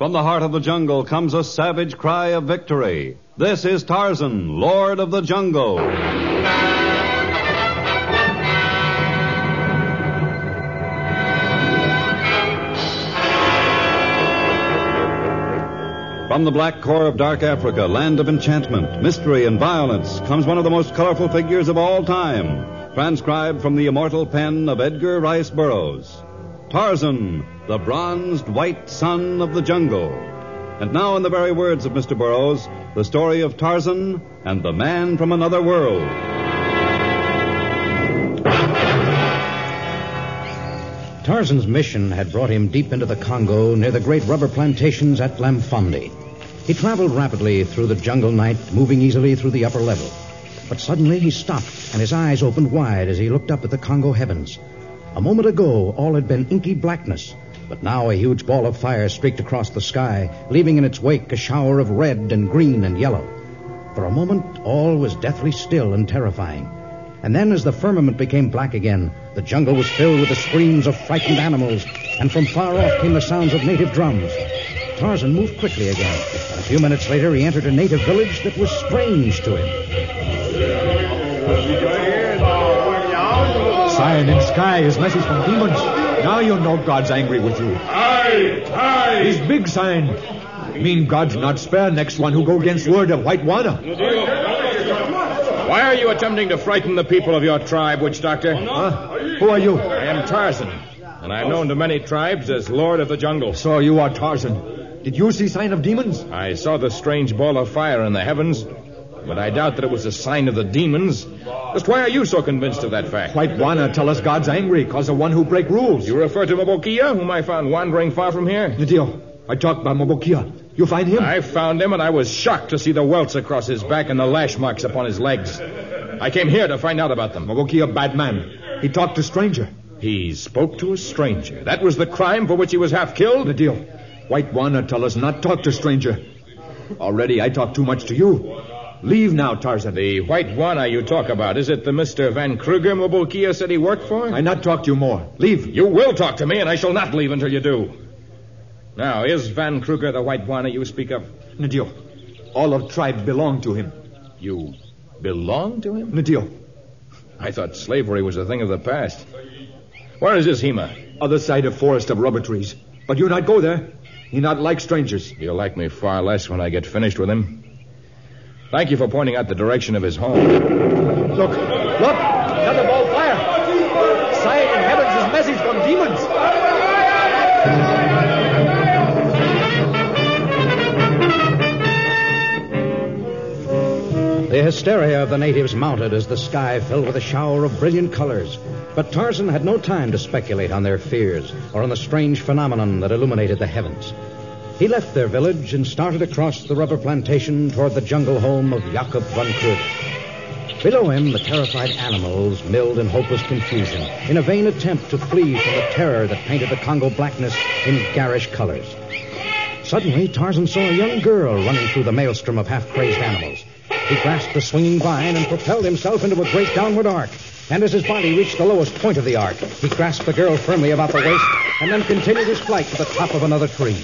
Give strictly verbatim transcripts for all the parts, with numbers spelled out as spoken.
From the heart of the jungle comes a savage cry of victory. This is Tarzan, Lord of the Jungle. From the black core of dark Africa, land of enchantment, mystery, and violence, comes one of the most colorful figures of all time, transcribed from the immortal pen of Edgar Rice Burroughs. Tarzan, the bronzed white son of the jungle. And now, in the very words of Mister Burroughs, the story of Tarzan and the man from another world. Tarzan's mission had brought him deep into the Congo near the great rubber plantations at Lamfondi. He traveled rapidly through the jungle night, moving easily through the upper level. But suddenly he stopped, and his eyes opened wide as he looked up at the Congo heavens. A moment ago, all had been inky blackness, but now a huge ball of fire streaked across the sky, leaving in its wake a shower of red and green and yellow. For a moment, all was deathly still and terrifying. And then, as the firmament became black again, the jungle was filled with the screams of frightened animals, and from far off came the sounds of native drums. Tarzan moved quickly again, and a few minutes later he entered a native village that was strange to him. Sign in sky is message from demons. Now you know God's angry with you. Aye, aye. His big sign. Mean God's not spare next one who go against word of White Wana. Why are you attempting to frighten the people of your tribe, Witch Doctor? Huh? Who are you? I am Tarzan, and I'm known to many tribes as Lord of the Jungle. So you are Tarzan. Did you see sign of demons? I saw the strange ball of fire in the heavens, but I doubt that it was a sign of the demons. Just why are you so convinced of that fact? White Wana tell us God's angry because of one who break rules. You refer to Mobokia, whom I found wandering far from here? Nidio, I talked about Mobokia. You find him? I found him, and I was shocked to see the welts across his back and the lash marks upon his legs. I came here to find out about them. Mobokia, bad man. He talked to stranger. He spoke to a stranger. That was the crime for which he was half killed? Nidio, White Wana tell us not talk to stranger. Already I talk too much to you. Leave now, Tarzan. The White Wana you talk about, is it the Mister Van Kruger Mobokia said he worked for? I not talk to you more. Leave. You will talk to me, and I shall not leave until you do. Now, is Van Kruger the White Wana you speak of? Nidio, all of tribe belong to him. You belong to him? Nidio. I thought slavery was a thing of the past. Where is this Hema? Other side of forest of rubber trees. But you not go there. He not like strangers. He'll like me far less when I get finished with him. Thank you for pointing out the direction of his home. Look, look, another ball of fire. Sign in heavens is message from demons. The hysteria of the natives mounted as the sky filled with a shower of brilliant colors. But Tarzan had no time to speculate on their fears or on the strange phenomenon that illuminated the heavens. He left their village and started across the rubber plantation toward the jungle home of Jacob Van Kruger. Below him, the terrified animals milled in hopeless confusion in a vain attempt to flee from the terror that painted the Congo blackness in garish colors. Suddenly, Tarzan saw a young girl running through the maelstrom of half-crazed animals. He grasped the swinging vine and propelled himself into a great downward arc. And as his body reached the lowest point of the arc, he grasped the girl firmly about the waist and then continued his flight to the top of another tree.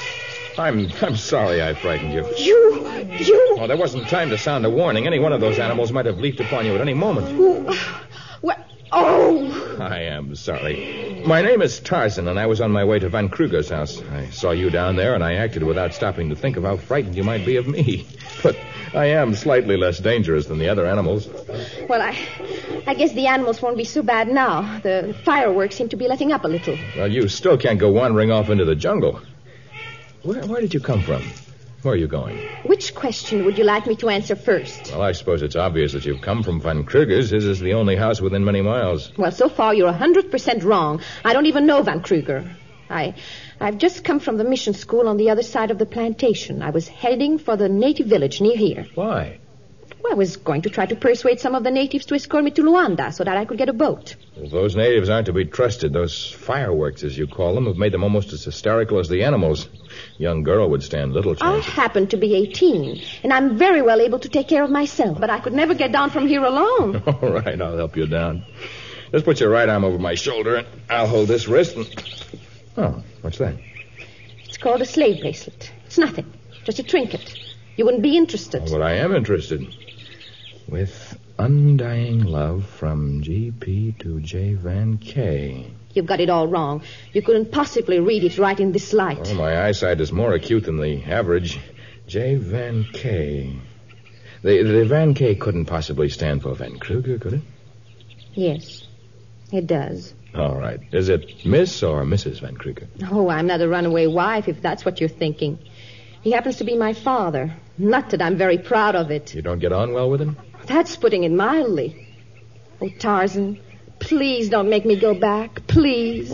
I'm I'm sorry I frightened you. You, you... Oh, there wasn't time to sound a warning. Any one of those animals might have leaped upon you at any moment. Who... What? Oh! I am sorry. My name is Tarzan, and I was on my way to Van Kruger's house. I saw you down there, and I acted without stopping to think of how frightened you might be of me. But I am slightly less dangerous than the other animals. Well, I... I guess the animals won't be so bad now. The fireworks seem to be letting up a little. Well, you still can't go wandering off into the jungle. Where, where did you come from? Where are you going? Which question would you like me to answer first? Well, I suppose it's obvious that you've come from Van Kruger's. His is the only house within many miles. Well, so far you're one hundred percent wrong. I don't even know Van Kruger. I, I've just come from the mission school on the other side of the plantation. I was heading for the native village near here. Why? Well, I was going to try to persuade some of the natives to escort me to Luanda so that I could get a boat. Well, those natives aren't to be trusted. Those fireworks, as you call them, have made them almost as hysterical as the animals. Young girl would stand little chance. I happen to be eighteen, and I'm very well able to take care of myself, but I could never get down from here alone. All right, I'll help you down. Just put your right arm over my shoulder, and I'll hold this wrist. And... Oh, what's that? It's called a slave bracelet. It's nothing. Just a trinket. You wouldn't be interested. Oh, well, I am interested. With undying love from G P to J. Van K. You've got it all wrong. You couldn't possibly read it right in this light. Oh, my eyesight is more acute than the average. J. Van K. The, the Van K couldn't possibly stand for Van Kruger, could it? Yes, it does. All right. Is it Miss or Missus Van Kruger? Oh, I'm not a runaway wife, if that's what you're thinking. He happens to be my father. Not that I'm very proud of it. You don't get on well with him? That's putting it mildly. Oh, Tarzan, please don't make me go back. Please.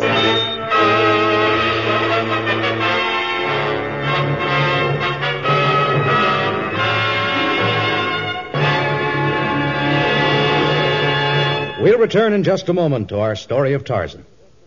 We'll return in just a moment to our story of Tarzan.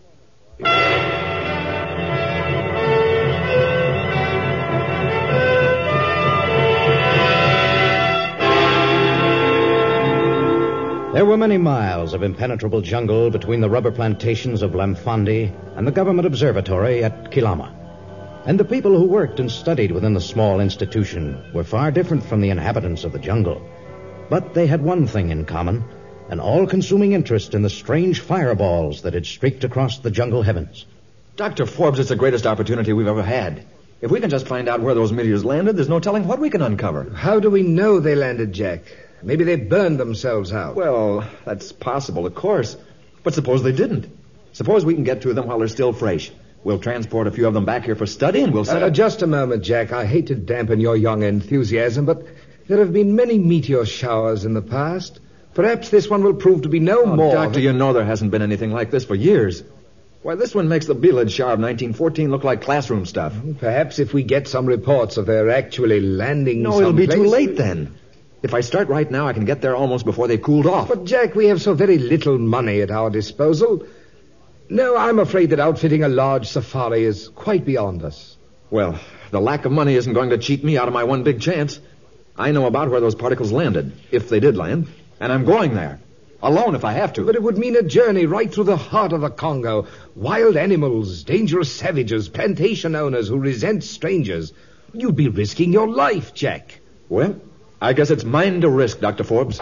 There were many miles of impenetrable jungle between the rubber plantations of Lamfondi and the government observatory at Kilama. And the people who worked and studied within the small institution were far different from the inhabitants of the jungle. But they had one thing in common, an all-consuming interest in the strange fireballs that had streaked across the jungle heavens. Doctor Forbes, it's the greatest opportunity we've ever had. If we can just find out where those meteors landed, there's no telling what we can uncover. How do we know they landed, Jack? Maybe they burned themselves out. Well, that's possible, of course. But suppose they didn't. Suppose we can get to them while they're still fresh. We'll transport a few of them back here for study, and we'll set uh, up... Just a moment, Jack. I hate to dampen your young enthusiasm, but there have been many meteor showers in the past. Perhaps this one will prove to be no oh, more... Doctor, you know there hasn't been anything like this for years. Why, this one makes the Belid shower of nineteen fourteen look like classroom stuff. Perhaps if we get some reports of their actually landing No, it'll be someplace... too late then. If I start right now, I can get there almost before they've cooled off. But, Jack, we have so very little money at our disposal. No, I'm afraid that outfitting a large safari is quite beyond us. Well, the lack of money isn't going to cheat me out of my one big chance. I know about where those particles landed, if they did land, and I'm going there. Alone if I have to. But it would mean a journey right through the heart of the Congo. Wild animals, dangerous savages, plantation owners who resent strangers. You'd be risking your life, Jack. Well, I guess it's mine to risk, Doctor Forbes.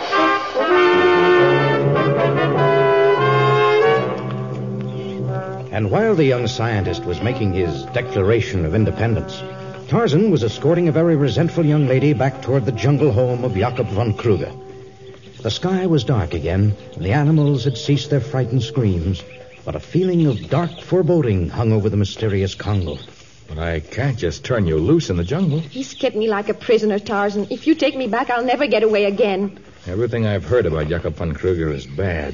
And while the young scientist was making his declaration of independence, Tarzan was escorting a very resentful young lady back toward the jungle home of Jakob von Kruger. The sky was dark again, and the animals had ceased their frightened screams, but a feeling of dark foreboding hung over the mysterious Congo. But I can't just turn you loose in the jungle. He's kept me like a prisoner, Tarzan. If you take me back, I'll never get away again. Everything I've heard about Jakob von Kruger is bad.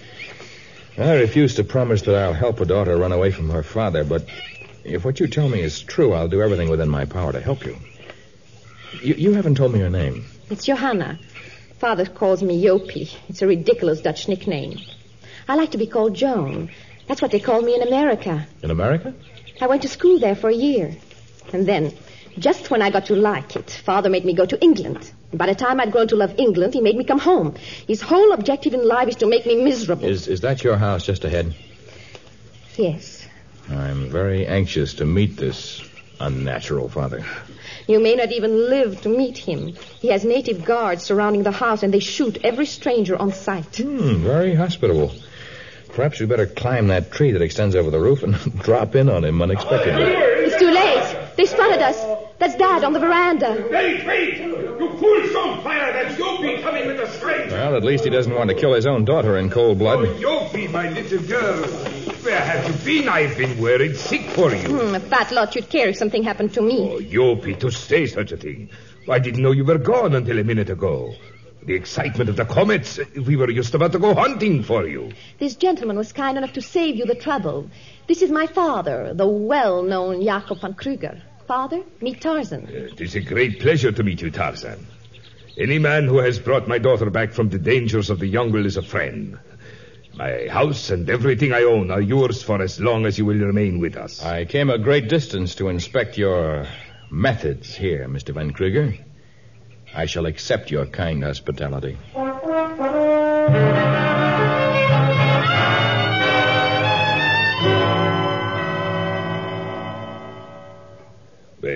I refuse to promise that I'll help a daughter run away from her father, but if what you tell me is true, I'll do everything within my power to help you. You, you haven't told me your name. It's Johanna. Father calls me Jopie. It's a ridiculous Dutch nickname. I like to be called Joan. That's what they call me in America. In America? I went to school there for a year. And then, just when I got to like it, Father made me go to England. And by the time I'd grown to love England, he made me come home. His whole objective in life is to make me miserable. Is, is that your house just ahead? Yes. I'm very anxious to meet this unnatural father. You may not even live to meet him. He has native guards surrounding the house, and they shoot every stranger on sight. Hmm, very hospitable. Perhaps we better climb that tree that extends over the roof and drop in on him unexpectedly. It's too late. They spotted us. That's Dad on the veranda. Wait, wait! You fools, don't fire! That's Jopie coming with a stranger! Well, at least he doesn't want to kill his own daughter in cold blood. Oh, Jopie, my little girl. Where have you been? I've been worried sick for you. Hmm, a fat lot you'd care if something happened to me. Oh, Jopie, to say such a thing. I didn't know you were gone until a minute ago. The excitement of the comets, we were just about to go hunting for you. This gentleman was kind enough to save you the trouble. This is my father, the well-known Jakob von Kruger. Father, meet Tarzan. Uh, it is a great pleasure to meet you, Tarzan. Any man who has brought my daughter back from the dangers of the jungle is a friend. My house and everything I own are yours for as long as you will remain with us. I came a great distance to inspect your methods here, Mister Van Kruger. I shall accept your kind hospitality.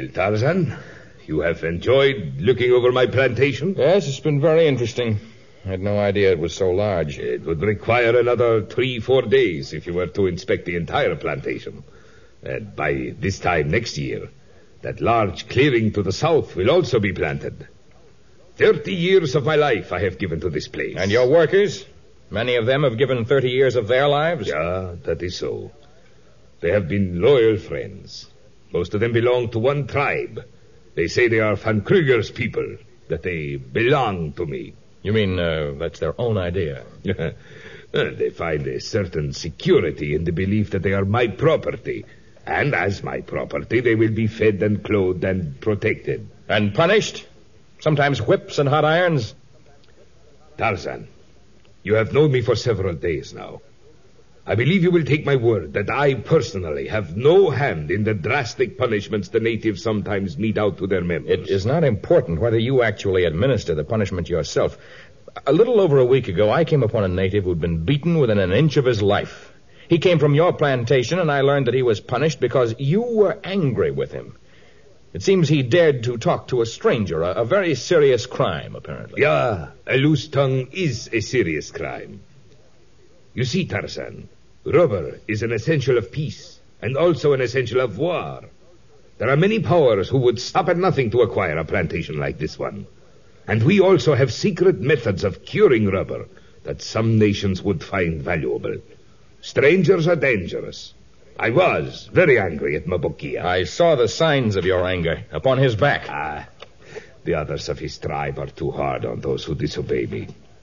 Tarzan, you have enjoyed looking over my plantation? Yes, it's been very interesting. I had no idea it was so large. It would require another three, four days if you were to inspect the entire plantation. And by this time next year, that large clearing to the south will also be planted. Thirty years of my life I have given to this place. And your workers? Many of them have given thirty years of their lives? Yeah, that is so. They have been loyal friends. Most of them belong to one tribe. They say they are Van Kruger's people, that they belong to me. You mean uh, that's their own idea? Well, they find a certain security in the belief that they are my property. And as my property, they will be fed and clothed and protected. And punished? Sometimes whips and hot irons? Tarzan, you have known me for several days now. I believe you will take my word that I personally have no hand in the drastic punishments the natives sometimes mete out to their members. It is not important whether you actually administer the punishment yourself. A little over a week ago, I came upon a native who'd been beaten within an inch of his life. He came from your plantation, and I learned that he was punished because you were angry with him. It seems he dared to talk to a stranger, a, a very serious crime, apparently. Yeah, a loose tongue is a serious crime. You see, Tarzan, rubber is an essential of peace, and also an essential of war. There are many powers who would stop at nothing to acquire a plantation like this one. And we also have secret methods of curing rubber that some nations would find valuable. Strangers are dangerous. I was very angry at Mabukia. I saw the signs of your anger upon his back. Ah, the others of his tribe are too hard on those who disobey me.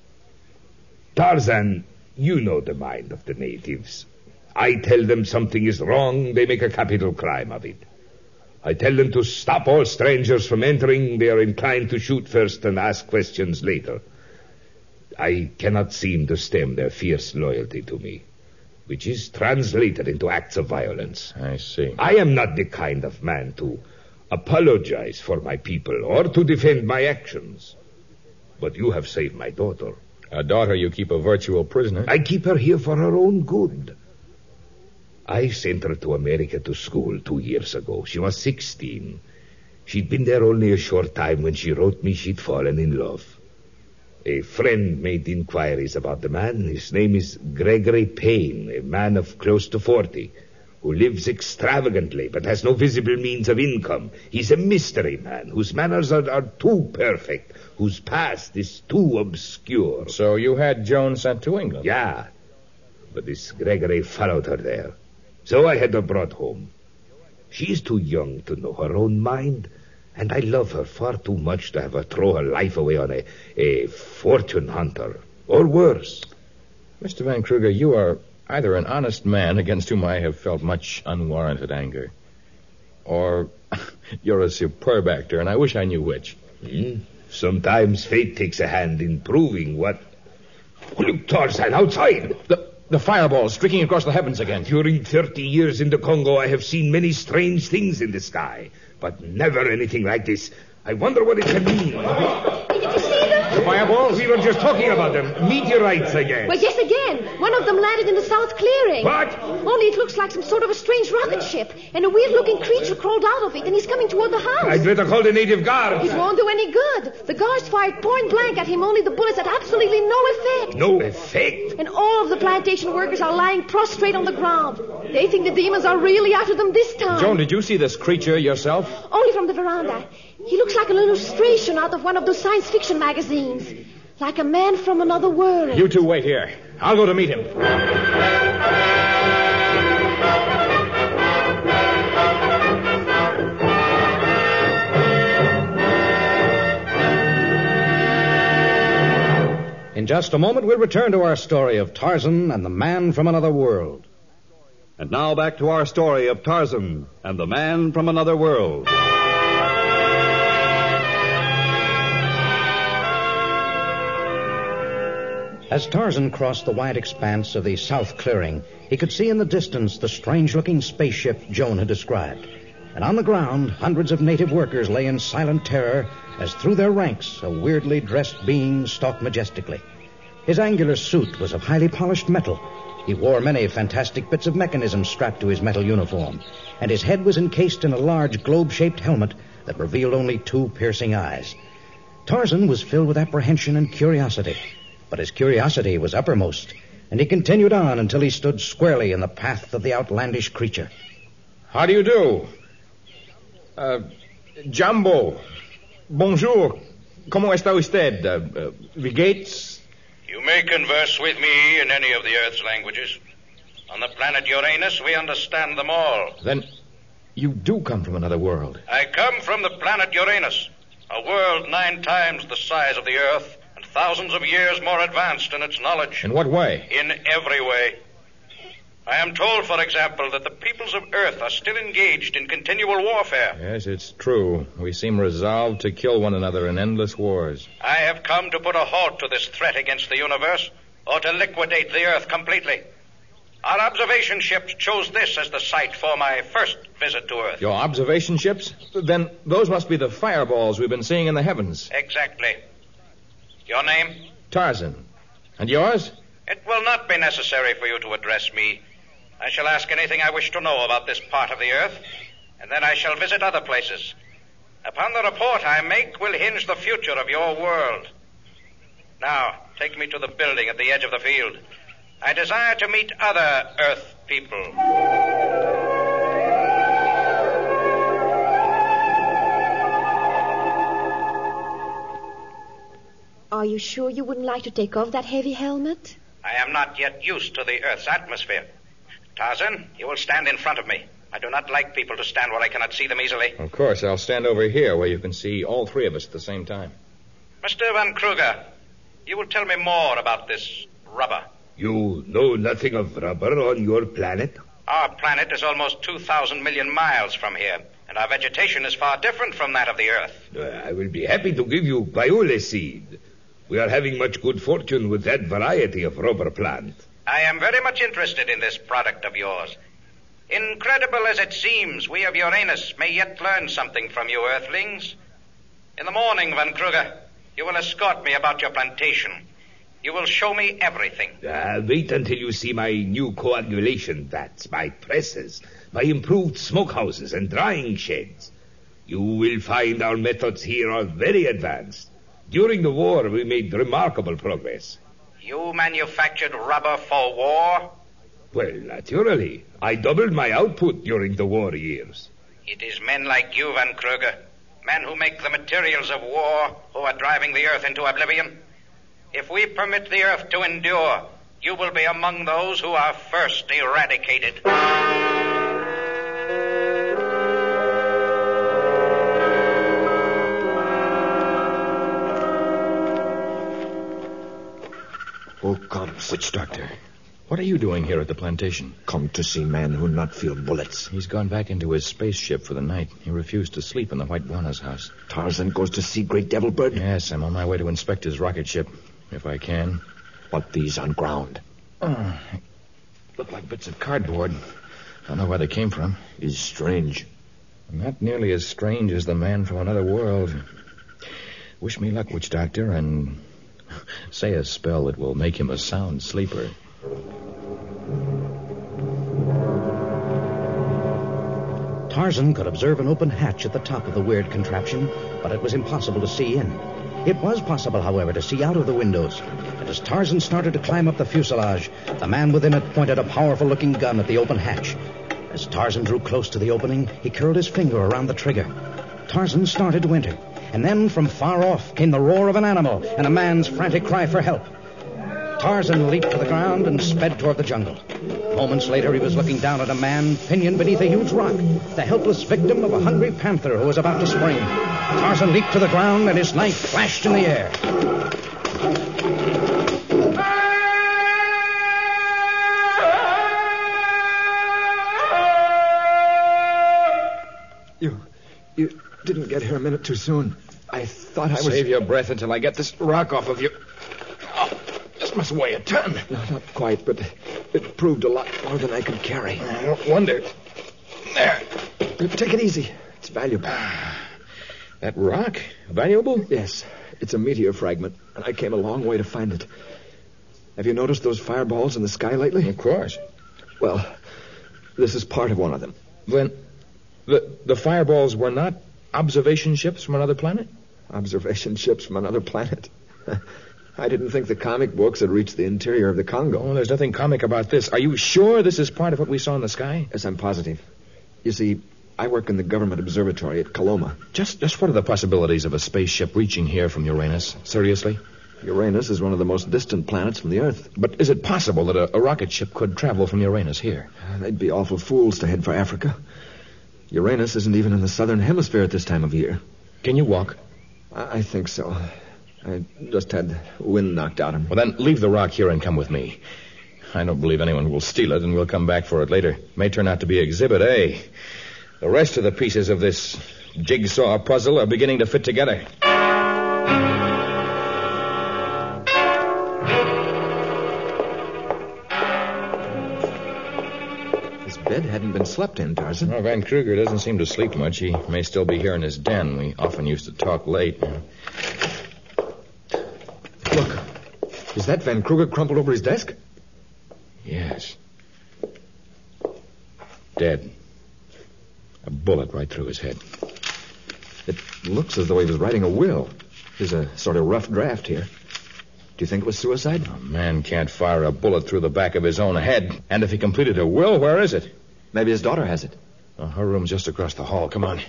Tarzan, you know the mind of the natives. I tell them something is wrong, they make a capital crime of it. I tell them to stop all strangers from entering. They are inclined to shoot first and ask questions later. I cannot seem to stem their fierce loyalty to me, which is translated into acts of violence. I see. I am not the kind of man to apologize for my people or to defend my actions. But you have saved my daughter. A daughter you keep a virtual prisoner? I keep her here for her own good. I sent her to America to school two years ago. She was sixteen. She'd been there only a short time when she wrote me she'd fallen in love. A friend made inquiries about the man. His name is Gregory Payne, a man of close to forty, who lives extravagantly but has no visible means of income. He's a mystery man whose manners are, are too perfect, whose past is too obscure. So you had Joan sent to England? Yeah, but this Gregory followed her there. So I had her brought home. She's too young to know her own mind, and I love her far too much to have her throw her life away on a, a fortune hunter, or worse. Mister Van Kruger, you are either an honest man against whom I have felt much unwarranted anger, or you're a superb actor, and I wish I knew which. Hmm? Sometimes fate takes a hand in proving what... Look, Tarzan, outside! The, the fireball streaking across the heavens again. During thirty years in the Congo, I have seen many strange things in the sky, but never anything like this. I wonder what it can mean. Did you see them? The fireballs? We were just talking about them. Meteorites again. Well, yes, again. One of them landed in the south clearing. What? Only it looks like some sort of a strange rocket ship, and a weird-looking creature crawled out of it, and he's coming toward the house. I'd better call the native guard. It won't do any good. The guards fired point blank at him, only the bullets had absolutely no effect. No effect? And all of the plantation workers are lying prostrate on the ground. They think the demons are really after them this time. Joan, did you see this creature yourself? Only from the veranda. He looks like an illustration out of one of those science fiction magazines. Like a man from another world. You two wait here. I'll go to meet him. In just a moment, we'll return to our story of Tarzan and the Man from Another World. And now back to our story of Tarzan and the Man from Another World. As Tarzan crossed the wide expanse of the south clearing, he could see in the distance the strange-looking spaceship Joan had described. And on the ground, hundreds of native workers lay in silent terror as through their ranks a weirdly dressed being stalked majestically. His angular suit was of highly polished metal. He wore many fantastic bits of mechanism strapped to his metal uniform, and his head was encased in a large globe-shaped helmet that revealed only two piercing eyes. Tarzan was filled with apprehension and curiosity, but his curiosity was uppermost, and he continued on until he stood squarely in the path of the outlandish creature. How do you do? Uh, Jumbo. Bonjour. ¿Cómo está usted? Uh, uh, Regates? You may converse with me in any of the Earth's languages. On the planet Uranus, we understand them all. Then you do come from another world. I come from the planet Uranus, a world nine times the size of the Earth and thousands of years more advanced in its knowledge. In what way? In every way. I am told, for example, that the peoples of Earth are still engaged in continual warfare. Yes, it's true. We seem resolved to kill one another in endless wars. I have come to put a halt to this threat against the universe, or to liquidate the Earth completely. Our observation ships chose this as the site for my first visit to Earth. Your observation ships? Then those must be the fireballs we've been seeing in the heavens. Exactly. Your name? Tarzan. And yours? It will not be necessary for you to address me. I shall ask anything I wish to know about this part of the Earth, and then I shall visit other places. Upon the report I make will hinge the future of your world. Now, take me to the building at the edge of the field. I desire to meet other Earth people. Are you sure you wouldn't like to take off that heavy helmet? I am not yet used to the Earth's atmosphere. Tarzan, you will stand in front of me. I do not like people to stand where I cannot see them easily. Of course, I'll stand over here where you can see all three of us at the same time. Mister Van Kruger, you will tell me more about this rubber. You know nothing of rubber on your planet? Our planet is almost two thousand million miles from here, and our vegetation is far different from that of the Earth. Uh, I will be happy to give you Biola seed. We are having much good fortune with that variety of rubber plant. I am very much interested in this product of yours. Incredible as it seems, we of Uranus may yet learn something from you Earthlings. In the morning, Van Kruger, you will escort me about your plantation. You will show me everything. Uh, wait until you see my new coagulation vats, my presses, my improved smokehouses and drying sheds. You will find our methods here are very advanced. During the war, we made remarkable progress. You manufactured rubber for war? Well, naturally. I doubled my output during the war years. It is men like you, Van Kruger, men who make the materials of war, who are driving the Earth into oblivion. If we permit the Earth to endure, you will be among those who are first eradicated. Who comes? Witch doctor, what are you doing here at the plantation? Come to see man who not feel bullets. He's gone back into his spaceship for the night. He refused to sleep in the White Guana's house. Tarzan goes to see Great Devil Bird? Yes, I'm on my way to inspect his rocket ship, if I can. What these on ground? Oh, look like bits of cardboard. I don't know where they came from. Is strange. Not nearly as strange as the man from another world. Wish me luck, witch doctor, and say a spell that will make him a sound sleeper. Tarzan could observe an open hatch at the top of the weird contraption, but it was impossible to see in. It was possible, however, to see out of the windows. And as Tarzan started to climb up the fuselage, the man within it pointed a powerful-looking gun at the open hatch. As Tarzan drew close to the opening, he curled his finger around the trigger. Tarzan started to enter, and then from far off came the roar of an animal and a man's frantic cry for help. Tarzan leaped to the ground and sped toward the jungle. Moments later, he was looking down at a man pinioned beneath a huge rock, the helpless victim of a hungry panther who was about to spring. Tarzan leaped to the ground, and his knife flashed in the air. You, you didn't get here a minute too soon. I thought I was... Save your breath until I get this rock off of you. Oh, this must weigh a ton. No, not quite, but it proved a lot more than I could carry. I don't wonder. There. Take it easy. It's valuable. That rock? Valuable? Yes. It's a meteor fragment, and I came a long way to find it. Have you noticed those fireballs in the sky lately? Of course. Well, this is part of one of them. Then the, the fireballs were not observation ships from another planet? Observation ships from another planet? I didn't think the comic books had reached the interior of the Congo. Oh, there's nothing comic about this. Are you sure this is part of what we saw in the sky? Yes, I'm positive. You see, I work in the government observatory at Coloma. Just, just what are the possibilities of a spaceship reaching here from Uranus? Seriously? Uranus is one of the most distant planets from the Earth. But is it possible that a, a rocket ship could travel from Uranus here? Uh, they'd be awful fools to head for Africa. Uranus isn't even in the southern hemisphere at this time of year. Can you walk? I, I think so. I just had wind knocked out of me. Well, then leave the rock here and come with me. I don't believe anyone will steal it, and we'll come back for it later. May turn out to be Exhibit A. The rest of the pieces of this jigsaw puzzle are beginning to fit together. This bed hadn't been slept in, Tarzan. Well, Van Kruger doesn't seem to sleep much. He may still be here in his den. We often used to talk late. Look, is that Van Kruger crumpled over his desk? Yes. Dead. A bullet right through his head. It looks as though he was writing a will. There's a sort of rough draft here. Do you think it was suicide? A man can't fire a bullet through the back of his own head. And if he completed a will, where is it? Maybe his daughter has it. Oh, her room's just across the hall. Come on.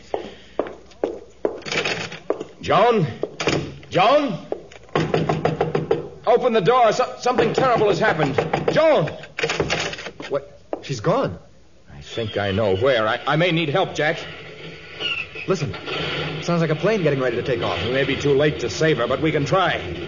Joan? Joan? Open the door. So- something terrible has happened. Joan! What? She's gone. I think I know where. I, I may need help, Jack. Listen. Sounds like a plane getting ready to take off. We may be too late to save her, but we can try.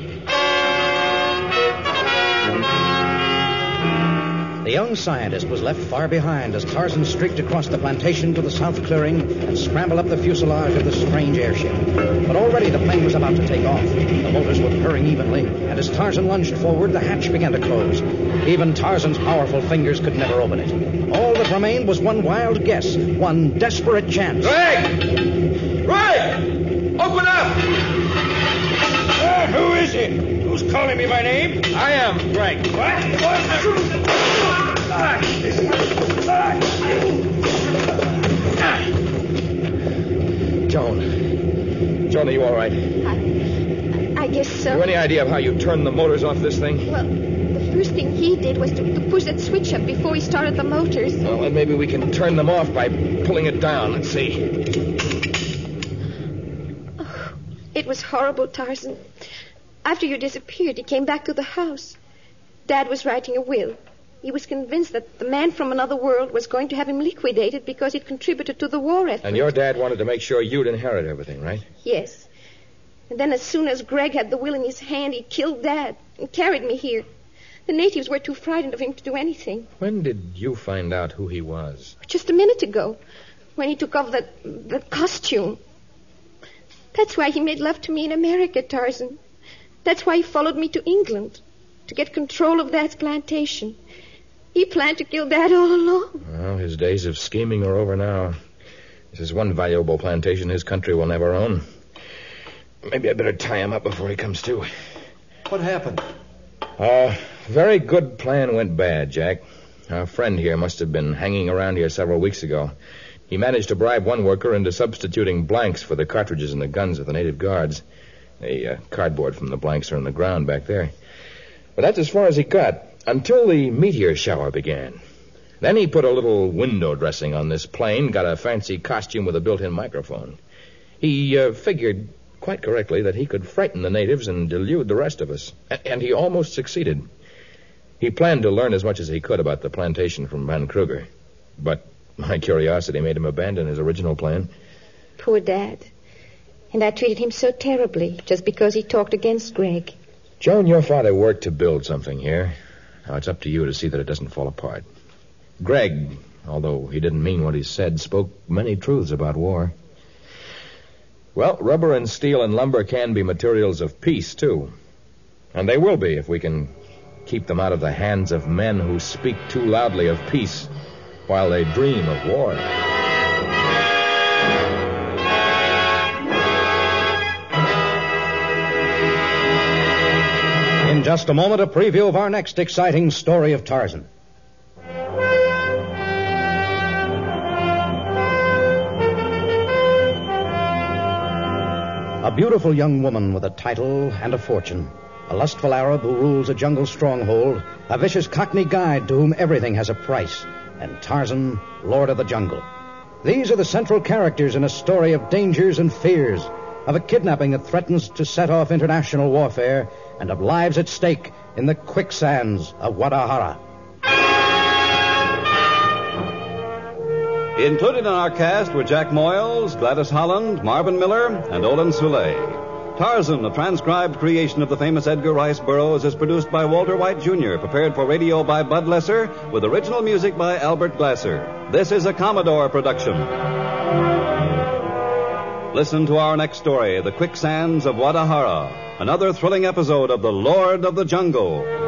The young scientist was left far behind as Tarzan streaked across the plantation to the south clearing and scrambled up the fuselage of the strange airship. But already the plane was about to take off. The motors were purring evenly, and as Tarzan lunged forward, the hatch began to close. Even Tarzan's powerful fingers could never open it. All that remained was one wild guess, one desperate chance. Greg! Greg! Open up! Uh, who is it? Who's calling me by name? I am, Greg. What? What? Joan. Joan, are you all right? I, I guess so. Have you any idea of how you turned the motors off this thing? Well, the first thing he did was to, to push that switch up before he started the motors. Well, then maybe we can turn them off by pulling it down. Let's see. Oh, it was horrible, Tarzan. After you disappeared, he came back to the house. Dad was writing a will. He was convinced that the man from another world was going to have him liquidated because he'd contributed to the war effort. And your dad wanted to make sure you'd inherit everything, right? Yes. And then as soon as Greg had the will in his hand, he killed Dad and carried me here. The natives were too frightened of him to do anything. When did you find out who he was? Just a minute ago, when he took off that, that costume. That's why he made love to me in America, Tarzan. That's why he followed me to England, to get control of Dad's plantation. He planned to kill Dad all along. Well, his days of scheming are over now. This is one valuable plantation his country will never own. Maybe I better tie him up before he comes to. What happened? Uh, very good plan went bad, Jack. Our friend here must have been hanging around here several weeks ago. He managed to bribe one worker into substituting blanks for the cartridges in the guns of the native guards. The uh, cardboard from the blanks are on the ground back there. But that's as far as he got, until the meteor shower began. Then he put a little window dressing on this plane, got a fancy costume with a built-in microphone. He uh, figured quite correctly that he could frighten the natives and delude the rest of us. A- and he almost succeeded. He planned to learn as much as he could about the plantation from Van Kruger. But my curiosity made him abandon his original plan. Poor Dad. And I treated him so terribly just because he talked against Greg. Joan, your father worked to build something here. Now, it's up to you to see that it doesn't fall apart. Greg, although he didn't mean what he said, spoke many truths about war. Well, rubber and steel and lumber can be materials of peace, too. And they will be if we can keep them out of the hands of men who speak too loudly of peace while they dream of war. In In just a moment, a preview of our next exciting story of Tarzan. A beautiful young woman with a title and a fortune. A lustful Arab who rules a jungle stronghold. A vicious Cockney guide to whom everything has a price. And Tarzan, Lord of the Jungle. These are the central characters in a story of dangers and fears, of a kidnapping that threatens to set off international warfare, and of lives at stake in the quicksands of Guadalajara. Included in our cast were Jack Moyles, Gladys Holland, Marvin Miller, and Olin Soule. Tarzan, a transcribed creation of the famous Edgar Rice Burroughs, is produced by Walter White Junior, prepared for radio by Bud Lesser, with original music by Albert Glasser. This is a Commodore production. Listen to our next story, The Quicksands of Guadalajara, another thrilling episode of The Lord of the Jungle.